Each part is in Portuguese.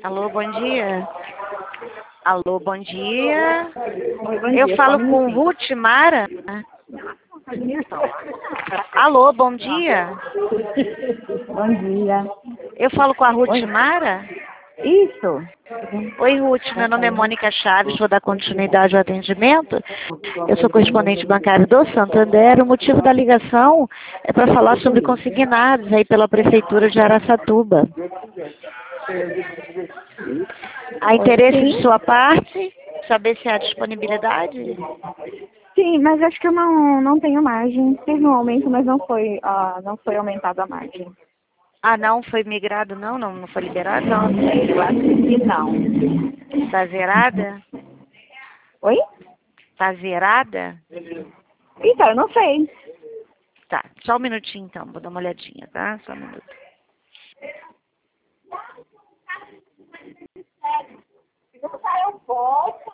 Alô, bom dia. Alô, bom dia. Oi, bom Eu dia. falo Só um com minutinho. Ruth Mara. Alô, bom dia. Bom dia. Eu falo com a Ruth Oi. Mara. Isso. Oi, Ruth. Meu nome é Mônica Chaves. Vou dar continuidade ao atendimento. Eu sou correspondente bancário do Santander. O motivo da ligação é para falar sobre consignados aí pela Prefeitura de Araçatuba. Há interesse de Sim. sua parte? Saber se há disponibilidade? Sim, mas acho que eu não tenho margem. Teve um aumento, mas não foi aumentada a margem. Ah, não foi migrado, não? Não foi liberado? Não sei, eu acho que não. Tá zerada? Oi? Tá zerada? Então, eu não sei. Tá, só um minutinho então, vou dar uma olhadinha, tá? Só um minuto. Eu posso.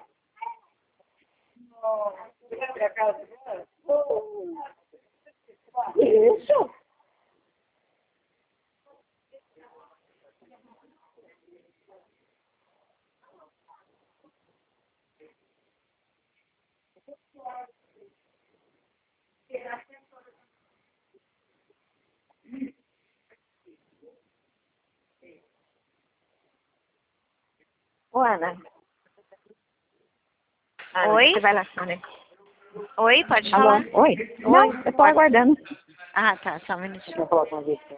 Isso. Ô, Ana. Ana, Oi? você vai lá, Ana. Oi, pode Alô? falar? Oi? Oi, Não, eu tô pode. aguardando. Ah, tá, só um minutinho. Vou falar com a gente.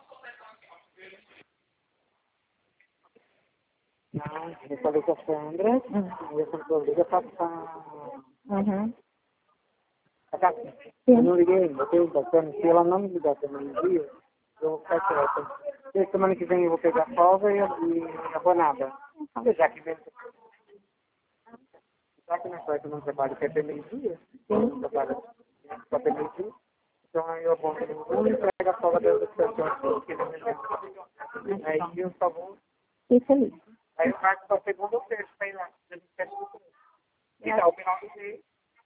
Não, eu falei com a Sandra, e a Sandra liga passar Uhum. a carta. Eu Sim. não liguei ainda, eu tenho bastante. Se ela não me ligar também no dia, eu vou ficar quieta. E semana que vem eu vou pegar folga e abonada. Já que vem, já que na quarta eu não trabalho até meio-dia, eu não trabalho até meio-dia, então aí eu abono no e pego a folga da situação que ele me deu. Aí eu só vou. Fique feliz. Aí eu marco para segunda ou terça para ir lá. Então, o final do mês.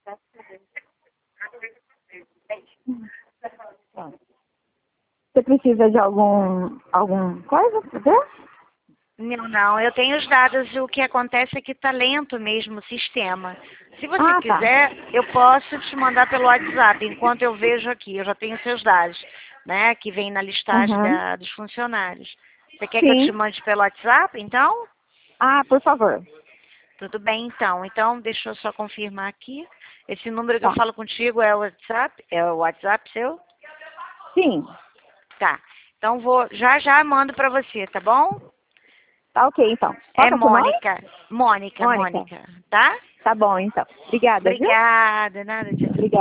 Você precisa de algum coisa pra ver? Não, eu tenho os dados e o que acontece é que tá lento mesmo o sistema. Se você Ah, tá. quiser, eu posso te mandar pelo WhatsApp, enquanto eu vejo aqui, eu já tenho seus dados, né, que vem na listagem Uhum. dos funcionários. Você quer que eu te Sim. mande pelo WhatsApp, então? Ah, por favor. Tudo bem, então. Então, deixa eu só confirmar aqui. Esse número que eu Tá. falo contigo é o WhatsApp? É o WhatsApp seu? Sim. Tá. Então, já mando pra você, tá bom? Tá ok, então. Qual É que é o seu nome? Mônica. Mônica. Mônica, tá? Tá bom, então. Obrigada, viu? Obrigada, nada de Obrigada.